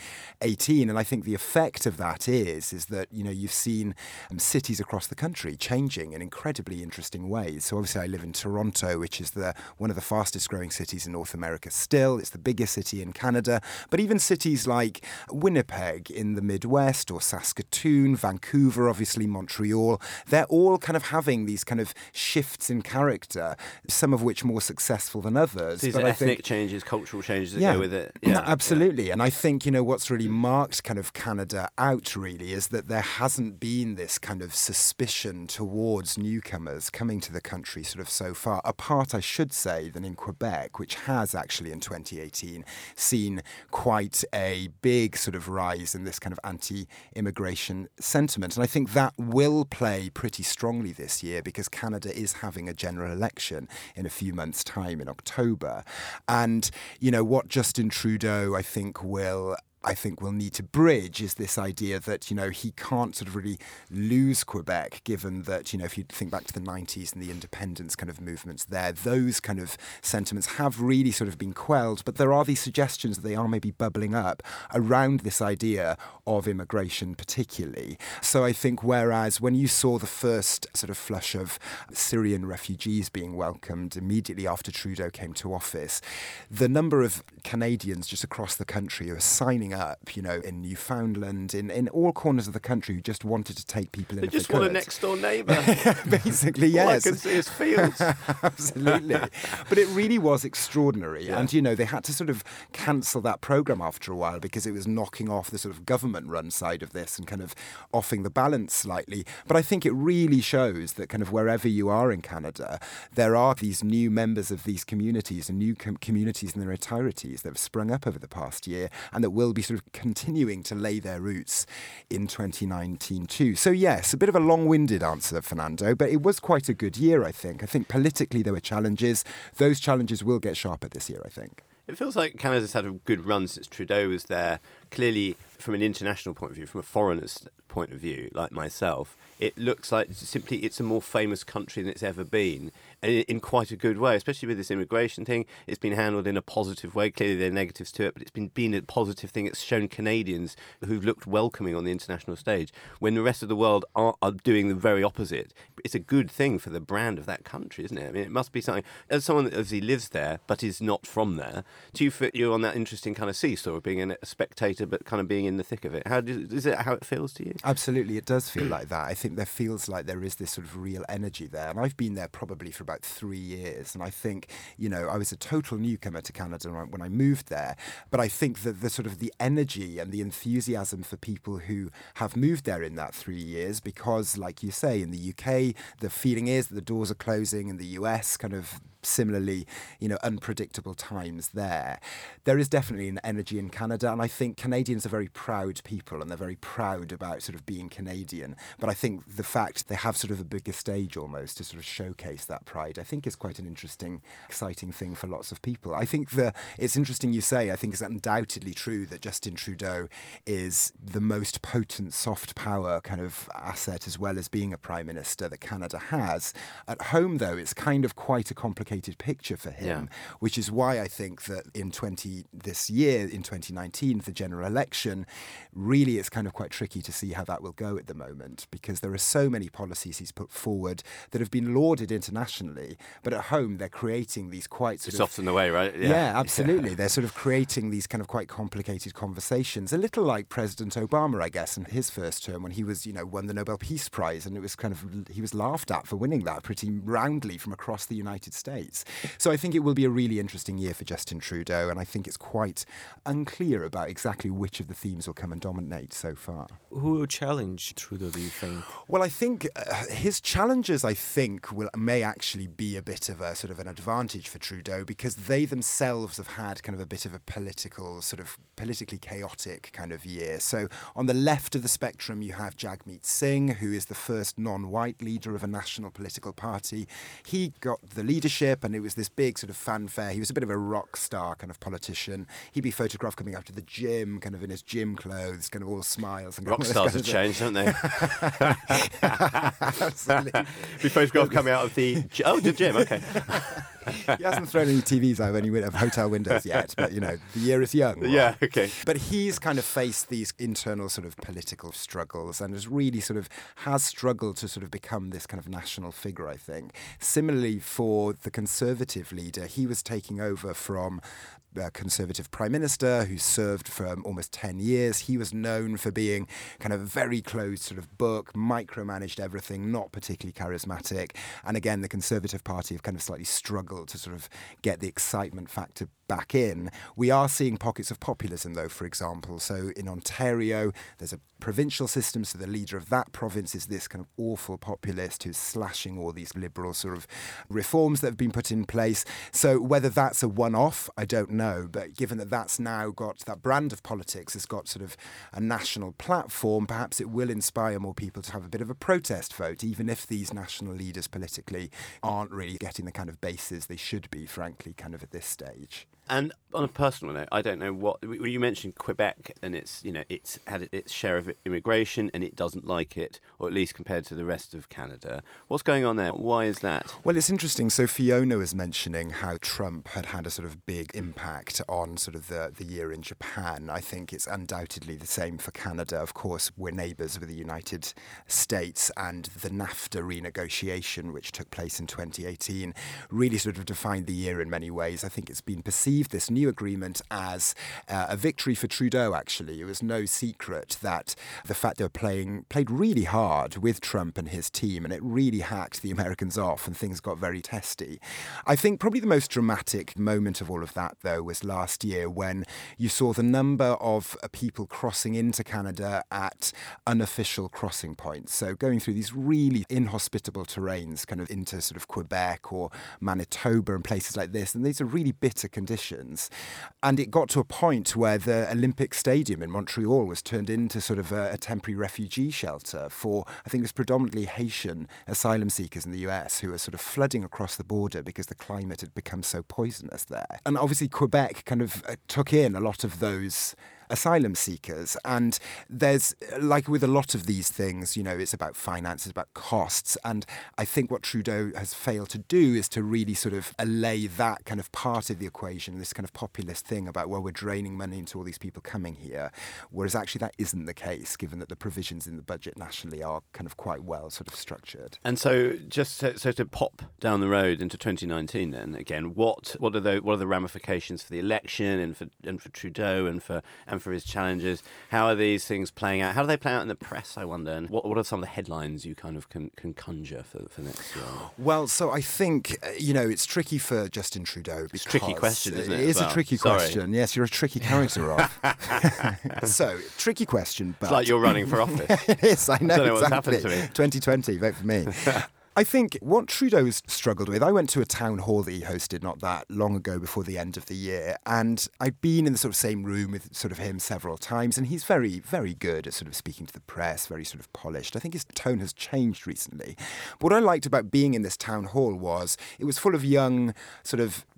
2018. And I think the effect of that is that, you've seen cities across the country changing in incredibly interesting ways. So obviously I live in Toronto, which is one of the fastest growing cities in North America still. It's the biggest city in Canada. But even cities like Winnipeg in the Midwest, or Saskatoon, Vancouver, obviously Montreal, they're all kind of having these kind of shifts in character, some of which more successful than others. These are ethnic changes, cultural changes that go with it. Yeah, absolutely. Yeah. And I think, what's really marked kind of Canada out really is that there hasn't been this kind of suspicion towards newcomers coming to the country so far, apart, I should say, than in Quebec, which has actually in 2018 seen quite a big rise in this kind of anti-immigration sentiment. And I think that will play pretty strongly this year because Canada is having a general election in a few months' time in October. And, what Justin Trudeau, I think we'll need to bridge is this idea that, he can't really lose Quebec, given that, if you think back to the 90s and the independence kind of movements there, those kind of sentiments have really been quelled. But there are these suggestions that they are maybe bubbling up around this idea of immigration particularly. So I think whereas when you saw the first flush of Syrian refugees being welcomed immediately after Trudeau came to office, the number of Canadians just across the country who are signing up, in Newfoundland, in all corners of the country, who just wanted to take people in. They just want a next door neighbour. Basically, yes. All I can see is fields. Absolutely. But it really was extraordinary. Yeah. And, they had to cancel that programme after a while because it was knocking off the government-run side of this and kind of offing the balance slightly. But I think it really shows that kind of wherever you are in Canada, there are these new members of these communities and new communities in their entirety that have sprung up over the past year and that will be continuing to lay their roots in 2019 too. So yes, a bit of a long-winded answer, Fernando, but it was quite a good year, I think. I think politically there were challenges. Those challenges will get sharper this year, I think. It feels like Canada's had a good run since Trudeau was there. Clearly, from an international point of view, from a foreigner's point of view, like myself, it looks like simply it's a more famous country than it's ever been, and in quite a good way, especially with this immigration thing. It's been handled in a positive way. Clearly there are negatives to it, but it's been a positive thing. It's shown Canadians who've looked welcoming on the international stage when the rest of the world are doing the very opposite. It's a good thing for the brand of that country, isn't it? I mean, it must be something. As someone that obviously lives there but is not from there, do you feel you're on that interesting kind of seesaw of being a spectator but kind of being in the thick of it? Is it how it feels to you? Absolutely, it does feel like that. I think there feels like there is this real energy there. And I've been there probably for about 3 years. And I think, I was a total newcomer to Canada when I moved there. But I think that the energy and the enthusiasm for people who have moved there in that 3 years, because like you say, in the UK, the feeling is that the doors are closing. In the US, kind of similarly, unpredictable times there. There is definitely an energy in Canada, and I think Canadians are very proud people, and they're very proud about being Canadian. But I think the fact they have a bigger stage almost to showcase that pride, I think is quite an interesting, exciting thing for lots of people. I think it's interesting you say, I think it's undoubtedly true that Justin Trudeau is the most potent soft power kind of asset, as well as being a prime minister, that Canada has. At home, though, it's kind of quite a complicated complicated picture for him, which is why I think that in 2019, the general election, really it's kind of quite tricky to see how that will go at the moment, because there are so many policies he's put forward that have been lauded internationally, but at home they're creating these quite sort of... Soften the way, right? Yeah, absolutely. They're sort of creating these kind of quite complicated conversations, a little like President Obama, I guess, in his first term when he was, won the Nobel Peace Prize, and it was kind of, he was laughed at for winning that pretty roundly from across the United States. So I think it will be a really interesting year for Justin Trudeau, and I think it's quite unclear about exactly which of the themes will come and dominate so far. Who will challenge Trudeau, do you think? Well, I think his challenges, may actually be a bit of a sort of an advantage for Trudeau, because they themselves have had kind of a bit of a politically chaotic kind of year. So on the left of the spectrum, you have Jagmeet Singh, who is the first non-white leader of a national political party. He got the leadership, and it was this big sort of fanfare. He was a bit of a rock star kind of politician. He'd be photographed coming out to the gym, kind of in his gym clothes, kind of all smiles. And rock stars have changed, haven't they? Absolutely. Be photographed coming out of the gym. Okay. He hasn't thrown any TVs out of any hotel windows yet, but the year is young. Right? Yeah, okay. But he's kind of faced these internal sort of political struggles, and has struggled to sort of become this kind of national figure, I think. Similarly, for the Conservative leader, he was taking over from a Conservative Prime Minister who served for almost 10 years. He was known for being kind of a very closed sort of book, micromanaged everything, not particularly charismatic. And again, the Conservative Party have kind of slightly struggled to sort of get the excitement factor back in. We are seeing pockets of populism, though, for example. So in Ontario, there's a provincial system, so the leader of that province is this kind of awful populist who's slashing all these liberal sort of reforms that have been put in place. So whether that's a one-off, I don't know. But given that that's now got that brand of politics, it's got sort of a national platform, perhaps it will inspire more people to have a bit of a protest vote, even if these national leaders politically aren't really getting the kind of bases they should be, frankly, kind of at this stage. And on a personal note, I don't know what you mentioned Quebec, and it's had its share of immigration, and it doesn't like it, or at least compared to the rest of Canada. What's going on there? Why is that? Well, it's interesting. So Fiona was mentioning how Trump had a sort of big impact on sort of the year in Japan. I think it's undoubtedly the same for Canada. Of course, we're neighbours with the United States, and the NAFTA renegotiation, which took place in 2018, really sort of defined the year in many ways. I think it's been perceived, this new agreement, as a victory for Trudeau, actually. It was no secret that the fact they were played really hard with Trump and his team, and it really hacked the Americans off, and things got very testy. I think probably the most dramatic moment of all of that, though, was last year when you saw the number of people crossing into Canada at unofficial crossing points. So going through these really inhospitable terrains, kind of into sort of Quebec or Manitoba and places like this, and these are really bitter conditions. And it got to a point where the Olympic Stadium in Montreal was turned into sort of a temporary refugee shelter for, I think it was predominantly Haitian asylum seekers in the US who were sort of flooding across the border because the climate had become so poisonous there. And obviously Quebec kind of took in a lot of those asylum seekers. And there's, like with a lot of these things, it's about finance, it's about costs. And I think what Trudeau has failed to do is to really sort of allay that kind of part of the equation, this kind of populist thing about, well, we're draining money into all these people coming here. Whereas actually that isn't the case, given that the provisions in the budget nationally are kind of quite well sort of structured. And so just so to pop down the road into 2019 then, again, what are the ramifications for the election and for Trudeau and for his challenges? How are these things playing out? How do they play out in the press, I wonder? And what are some of the headlines you kind of can conjure for next year? Well, so I think, it's tricky for Justin Trudeau. It's a tricky question, isn't it? It is a tricky question. Yes, you're a tricky character, Rob. So, tricky question, but... It's like you're running for office. It is, I know, I don't know exactly. What's happened to me. 2020, vote for me. I think what Trudeau's struggled with, I went to a town hall that he hosted not that long ago before the end of the year, and I'd been in the sort of same room with sort of him several times, and he's very, very good at sort of speaking to the press, very sort of polished. I think his tone has changed recently. But what I liked about being in this town hall was it was full of young sort of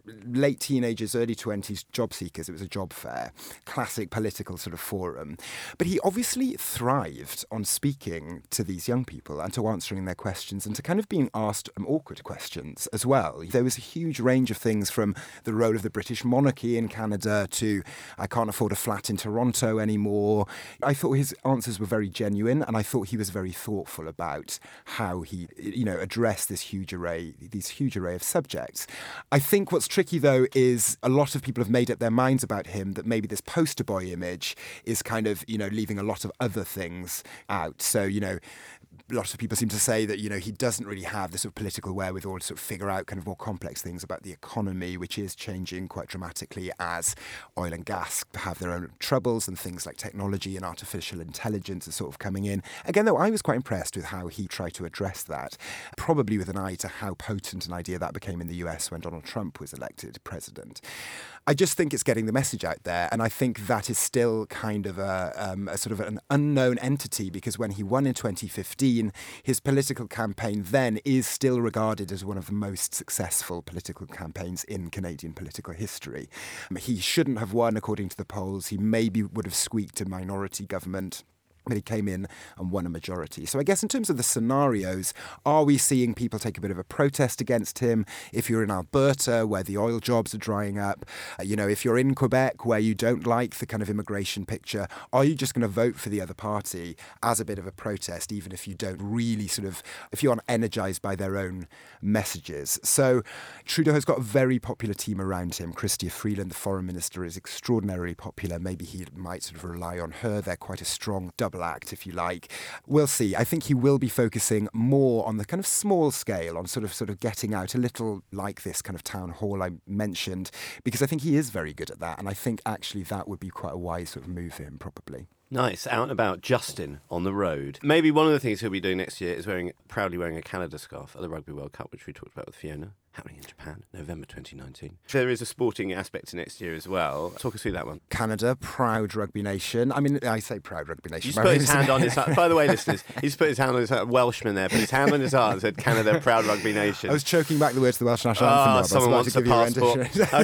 late teenagers, early 20s job seekers. It was a job fair, classic political sort of forum. But he obviously thrived on speaking to these young people and to answering their questions and to kind of being asked awkward questions as well. There was a huge range of things from the role of the British monarchy in Canada to I can't afford a flat in Toronto anymore. I thought his answers were very genuine, and I thought he was very thoughtful about how he, addressed these huge array of subjects. I think what's tricky, though, is a lot of people have made up their minds about him that maybe this poster boy image is kind of, leaving a lot of other things out. So, lots of people seem to say that, he doesn't really have the sort of political wherewithal to sort of figure out kind of more complex things about the economy, which is changing quite dramatically as oil and gas have their own troubles and things like technology and artificial intelligence are sort of coming in. Again, though, I was quite impressed with how he tried to address that, probably with an eye to how potent an idea that became in the US when Donald Trump was elected president. I just think it's getting the message out there, and I think that is still kind of a sort of an unknown entity, because when he won in 2015, his political campaign then is still regarded as one of the most successful political campaigns in Canadian political history. He shouldn't have won, according to the polls. He maybe would have squeaked a minority government, but he came in and won a majority. So I guess in terms of the scenarios, are we seeing people take a bit of a protest against him? If you're in Alberta, where the oil jobs are drying up, if you're in Quebec, where you don't like the kind of immigration picture, are you just going to vote for the other party as a bit of a protest, even if you don't really if you aren't energized by their own messages? So Trudeau has got a very popular team around him. Chrystia Freeland, the foreign minister, is extraordinarily popular. Maybe he might sort of rely on her. They're quite a strong double act, if you like. We'll see. I think he will be focusing more on the kind of small scale, on sort of getting out a little like this kind of town hall I mentioned, because I think he is very good at that, and I think actually that would be quite a wise sort of move for him, probably. Nice. Out and about Justin on the road. Maybe one of the things he'll be doing next year is proudly wearing a Canada scarf at the Rugby World Cup, which we talked about with Fiona, happening in Japan, November 2019. There is a sporting aspect to next year as well. Talk us through that one. Canada, proud rugby nation. I mean, I say proud rugby nation. He's put his hand on his heart. By the way, listeners, he's put his hand on his heart. Welshman there, put his hand on his heart and said, Canada, proud rugby nation. I was choking back the words to the Welsh national anthem. Someone wants a passport.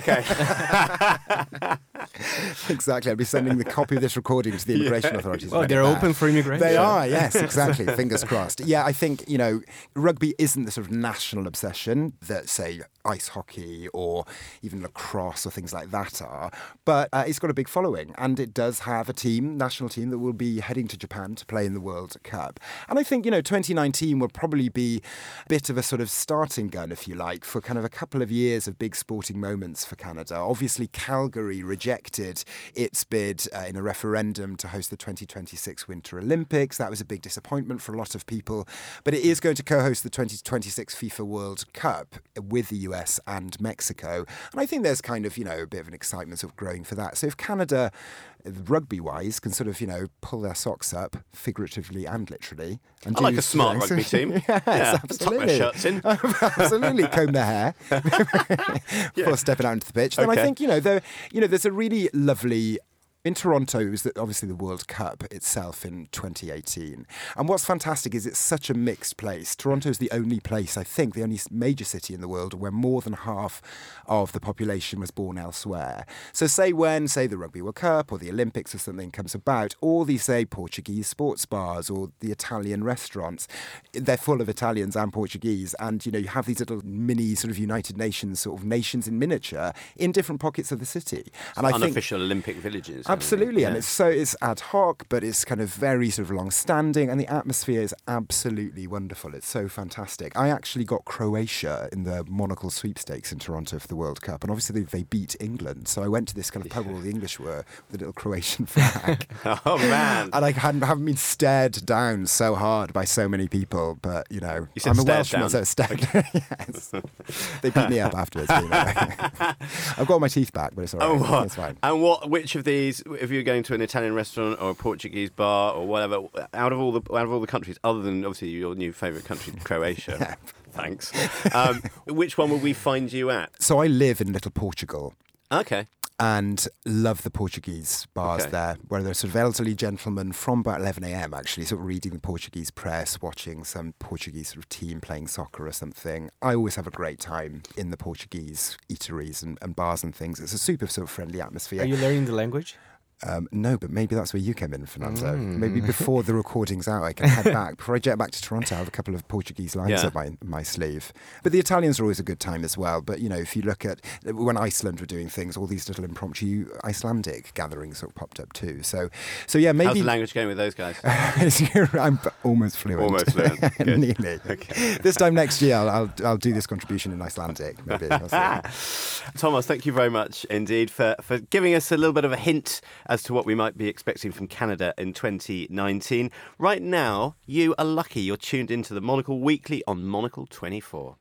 Okay. Exactly. I'll be sending the copy of this recording to the immigration authorities. Oh, they're open for immigration. They are, yes, exactly. Fingers crossed. Yeah, I think, rugby isn't the sort of national obsession that, say, ice hockey or even lacrosse or things like that are, but it's got a big following, and it does have a national team that will be heading to Japan to play in the World Cup. And I think, 2019 will probably be a bit of a sort of starting gun, if you like, for kind of a couple of years of big sporting moments for Canada. Obviously, Calgary rejected its bid in a referendum to host the 2026 Winter Olympics. That was a big disappointment for a lot of people, but it is going to co-host the 2026 FIFA World Cup with the US and Mexico. And I think there's kind of, a bit of an excitement sort of growing for that. So if Canada, rugby-wise, can sort of, pull their socks up, figuratively and literally. And I like a smart rugby team. Yes, absolutely. Tuck their shirts in. Absolutely. Comb their hair before stepping out into the pitch. Then I think, there's a really lovely... In Toronto, it was obviously the World Cup itself in 2018. And what's fantastic is it's such a mixed place. Toronto is the only place, I think, the only major city in the world where more than half of the population was born elsewhere. So say the Rugby World Cup or the Olympics or something comes about, all these, say, Portuguese sports bars or the Italian restaurants, they're full of Italians and Portuguese. And, you have these little mini sort of United Nations, sort of nations in miniature in different pockets of the city. And I think unofficial Olympic villages. Absolutely, and it's ad hoc, but it's kind of very sort of long-standing, and the atmosphere is absolutely wonderful. It's so fantastic. I actually got Croatia in the Monocle sweepstakes in Toronto for the World Cup, and obviously they beat England, so I went to this kind of pub where all the English were with a little Croatian flag. Oh, man. And I haven't been stared down so hard by so many people, but, You said I'm a stared Welshman, down. so stared. Yes. They beat me up afterwards. I've got my teeth back, but it's all right. It's fine. And which of these, if you're going to an Italian restaurant or a Portuguese bar or whatever, out of all the countries, other than obviously your new favourite country, Croatia, Yeah. thanks, which one will we find you at? So I live in Little Portugal. Okay. and love the Portuguese bars there, where there are sort of elderly gentlemen from about 11 a.m. actually, sort of reading the Portuguese press, watching some Portuguese sort of team playing soccer or something. I always have a great time in the Portuguese eateries and bars and things. It's a super sort of friendly atmosphere. Are you learning the language? No, but maybe that's where you came in, Fernando. Maybe before the recording's out, I can head back. Before I jet back to Toronto, I have a couple of Portuguese lines up my sleeve. But the Italians are always a good time as well. But, if you look at when Iceland were doing things, all these little impromptu Icelandic gatherings sort of popped up too. So yeah, maybe... How's the language going with those guys? I'm almost fluent. Almost fluent. Good. Nearly. Okay. This time next year, I'll do this contribution in Icelandic, maybe. Thomas, thank you very much indeed for giving us a little bit of a hint as to what we might be expecting from Canada in 2019. Right now, you are lucky. You're tuned into the Monocle Weekly on Monocle 24.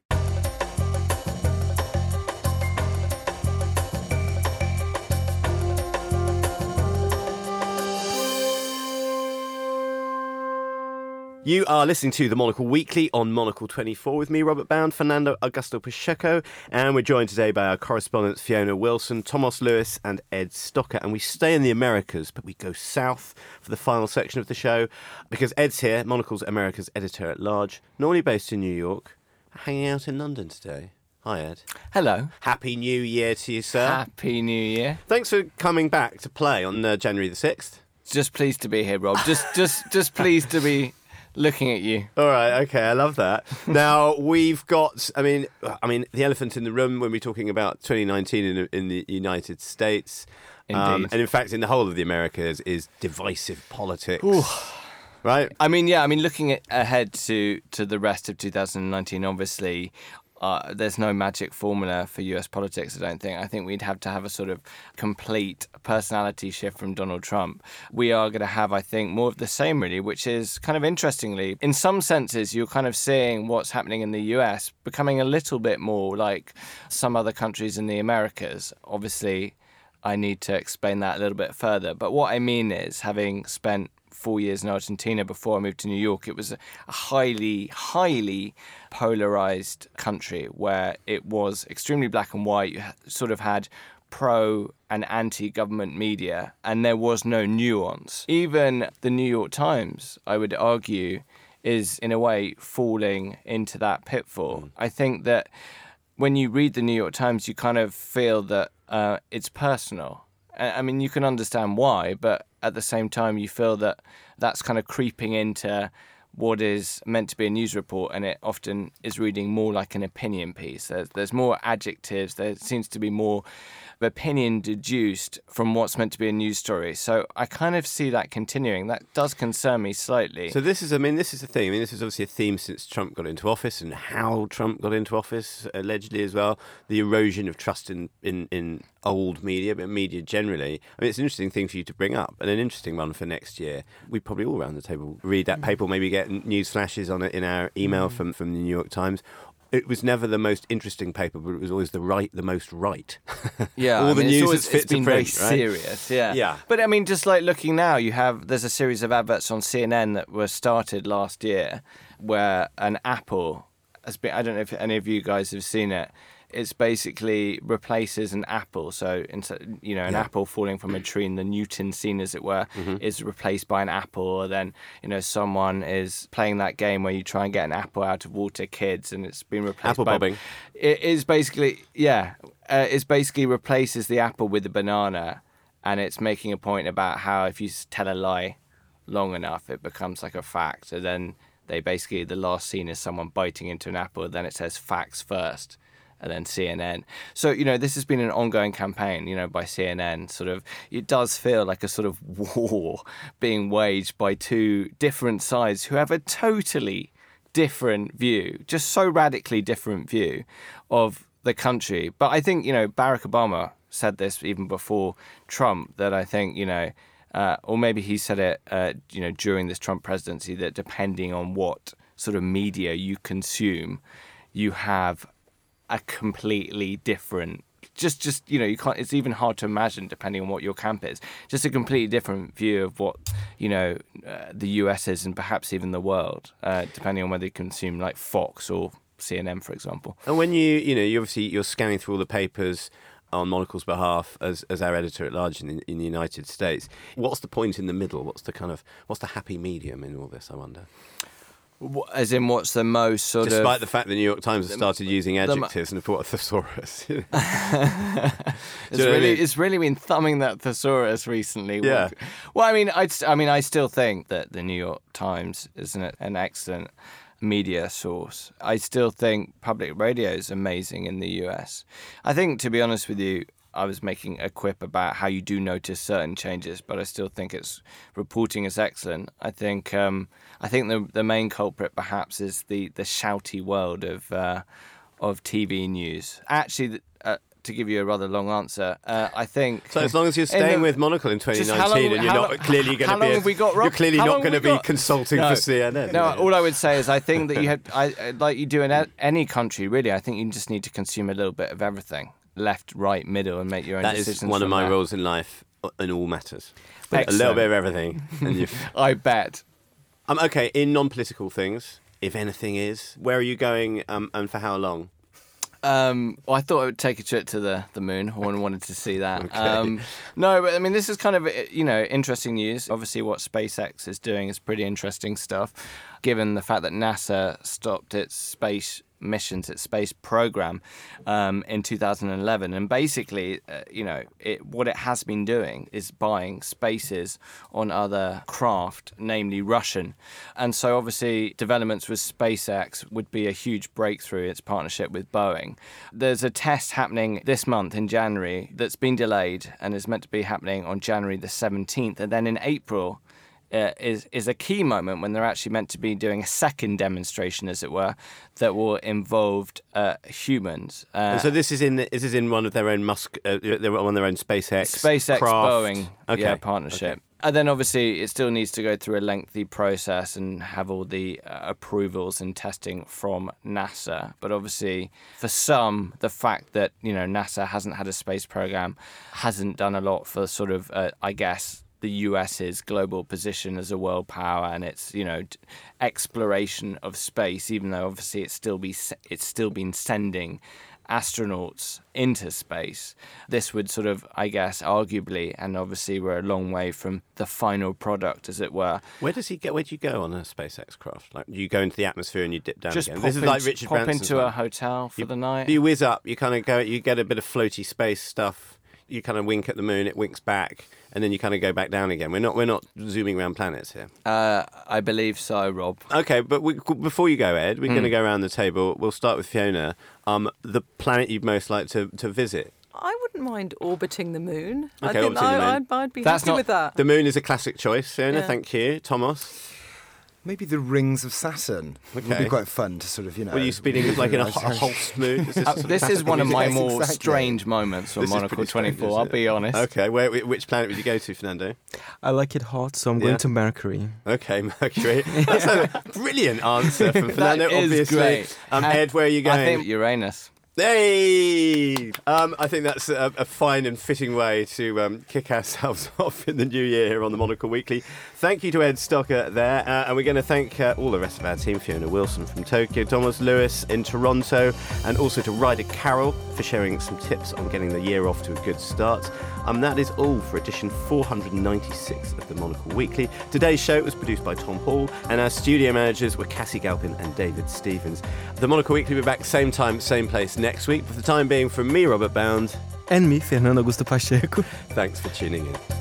You are listening to the Monocle Weekly on Monocle 24 with me, Robert Bound, Fernando Augusto Pacheco, and we're joined today by our correspondents Fiona Wilson, Thomas Lewis and Ed Stocker. And we stay in the Americas, but we go south for the final section of the show because Ed's here, Monocle's America's editor-at-large, normally based in New York, hanging out in London today. Hi, Ed. Hello. Happy New Year to you, sir. Happy New Year. Thanks for coming back to play on January the 6th. Just pleased to be here, Rob. Just pleased to be looking at you. All right, okay, I love that. Now, we've got, I mean, the elephant in the room when we're talking about 2019 in the United States. Indeed. And in fact, in the whole of the Americas is divisive politics. Ooh. Right? Looking ahead to the rest of 2019, obviously, there's no magic formula for US politics, I don't think. I think we'd have to have a sort of complete personality shift from Donald Trump. We are going to have, I think, more of the same, really, which is kind of interestingly, in some senses, you're kind of seeing what's happening in the US becoming a little bit more like some other countries in the Americas. Obviously, I need to explain that a little bit further. But what I mean is, having spent 4 years in Argentina before I moved to New York, it was a highly, highly polarized country where it was extremely black and white. You sort of had pro and anti-government media, and there was no nuance. Even the New York Times, I would argue, is in a way falling into that pitfall. I think that when you read the New York Times, you kind of feel that it's personal. I mean, you can understand why, but at the same time, you feel that that's kind of creeping into what is meant to be a news report, and it often is reading more like an opinion piece. There's more adjectives. There seems to be more opinion deduced from what's meant to be a news story. So I kind of see that continuing. That does concern me slightly. So this is the thing. I mean, this is obviously a theme since Trump got into office and how Trump got into office, allegedly as well. The erosion of trust in old media, but media generally. I mean, it's an interesting thing for you to bring up and an interesting one for next year. We probably all around the table read that paper, maybe get news flashes on it in our email from the New York Times. It was never the most interesting paper, but it was always the most right. Yeah, all the news is fit it's been to print, very right? serious. Yeah, yeah. But I mean, just like looking now, there's a series of adverts on CNN that were started last year, where an apple has been. I don't know if any of you guys have seen it. It's basically replaces an apple. So, an apple falling from a tree in the Newton scene, as it were, is replaced by an apple. Or then, someone is playing that game where you try and get an apple out of water, kids, and it's been replaced apple by... bobbing. It is basically, it basically replaces the apple with the banana, and it's making a point about how if you tell a lie long enough, it becomes like a fact. So then the last scene is someone biting into an apple, then it says facts first. And then CNN. So, this has been an ongoing campaign, by CNN. Sort of, it does feel like a sort of war being waged by two different sides who have a totally different view, just so radically different view of the country. But I think, Barack Obama said this even before Trump, that I think, or maybe he said it, during this Trump presidency, that depending on what sort of media you consume, you have a completely different, you can't, it's even hard to imagine depending on what your camp is, just a completely different view of what, the US is and perhaps even the world, depending on whether you consume like Fox or CNN, for example. And when you're scanning through all the papers, on Monocle's behalf as our editor-at-large in the United States. What's the point in the middle? What's the happy medium in all this, I wonder? As in, what's the most sort of... Despite the fact the New York Times has started using adjectives and have brought a thesaurus. It's really been thumbing that thesaurus recently. Yeah. Well, I still think that the New York Times is an excellent media source. I still think public radio is amazing in the US. I think, to be honest with you, I was making a quip about how you do notice certain changes, but I still think its reporting is excellent. I think the main culprit perhaps is the shouty world of TV news. Actually, to give you a rather long answer, I think. So as long as you're staying with Monocle in 2019, and you're not clearly going to be, you're clearly not going to be consulting for CNN. No, all I would say is I think that you have, like you do in any country, really. I think you just need to consume a little bit of everything. Left, right, middle, and make your own decisions. That is one of my rules in life in all matters. A little bit of everything. And I bet. Okay, in non-political things, if anything is, where are you going and for how long? Well, I thought I would take a trip to the moon. I wanted to see that. Okay. No, but I mean, this is kind of, interesting news. Obviously, what SpaceX is doing is pretty interesting stuff, given the fact that NASA stopped its space missions, its space program in 2011. And basically, what it has been doing is buying spaces on other craft, namely Russian. And so obviously developments with SpaceX would be a huge breakthrough, its partnership with Boeing. There's a test happening this month in January that's been delayed and is meant to be happening on January the 17th. And then in April, is a key moment when they're actually meant to be doing a second demonstration, as it were, that will involve humans. And so this is in one of their own one of their own SpaceX craft. Boeing partnership. Okay. And then obviously it still needs to go through a lengthy process and have all the approvals and testing from NASA. But obviously for some, the fact that NASA hasn't had a space program hasn't done a lot for sort of the US's global position as a world power and its exploration of space, even though obviously it's still been sending astronauts into space. This would sort of, arguably, and obviously we're a long way from the final product, as it were. Where do you go on a SpaceX craft? Like, you go into the atmosphere and you dip down again? This is like Richard Branson's into a hotel for the night. You whiz up, you kind of go, you get a bit of floaty space stuff. You kind of wink at the moon, it winks back, and then you kind of go back down again. We're not zooming around planets here. I believe so, Rob. Okay, but before you go, Ed, we're going to go around the table. We'll start with Fiona. The planet you'd most like to visit? I wouldn't mind orbiting the moon. Okay, orbiting the moon. I'd be happy with that. The moon is a classic choice, Fiona. Yeah. Thank you. Thomas? Maybe the rings of Saturn. It would be quite fun to sort of, Were you speeding like in a Holst mood? This is one of my more strange moments on Monocle 24, I'll be honest. Okay, which planet would you go to, Fernando? I like it hot, so I'm going to Mercury. Okay, Mercury. That's a brilliant answer from Fernando, obviously. Great. Ed, where are you going? I think Uranus. Hey! I think that's a fine and fitting way to kick ourselves off in the new year here on the Monocle Weekly. Thank you to Ed Stocker there, and we're going to thank all the rest of our team, Fiona Wilson from Tokyo, Thomas Lewis in Toronto, and also to Ryder Carroll for sharing some tips on getting the year off to a good start. That is all for edition 496 of the Monocle Weekly. Today's show was produced by Tom Hall, and our studio managers were Cassie Galpin and David Stevens. The Monocle Weekly will be back same time, same place next week. For the time being, from me, Robert Bound. And me, Fernando Augusto Pacheco. Thanks for tuning in.